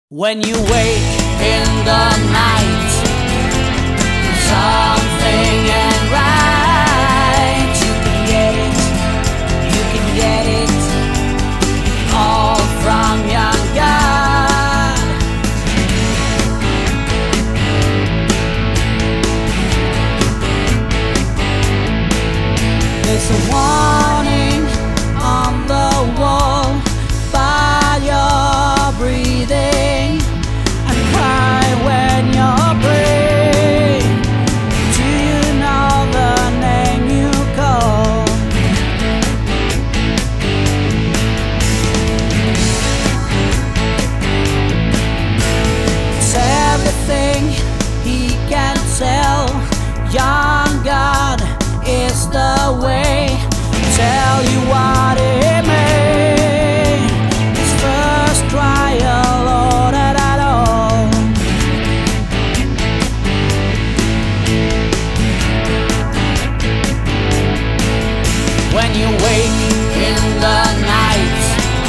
When you wake in the night, something ain't right. You can get it, you can get it, all from young God. There's a warning on the wall by your breathing. Young God is the way. Tell you what it made. His first trial, Lord, at all. When you wake in the night,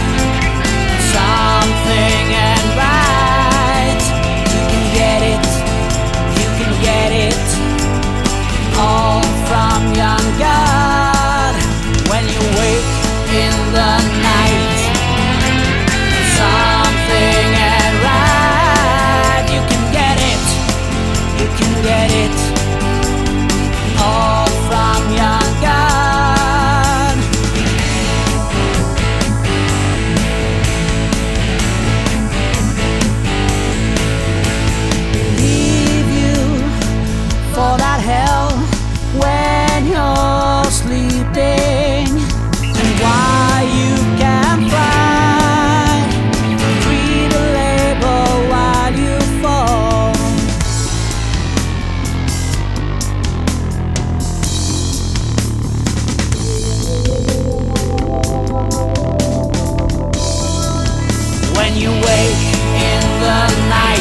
something ain't right. You can get it, you can get it, all from young God. When you wake in the night, something ain't right. You can get it, you can get it, all from young God. Leave you for that hell when you're sleeping, and why you can't fly, read a label while you fall. When you wake in the night,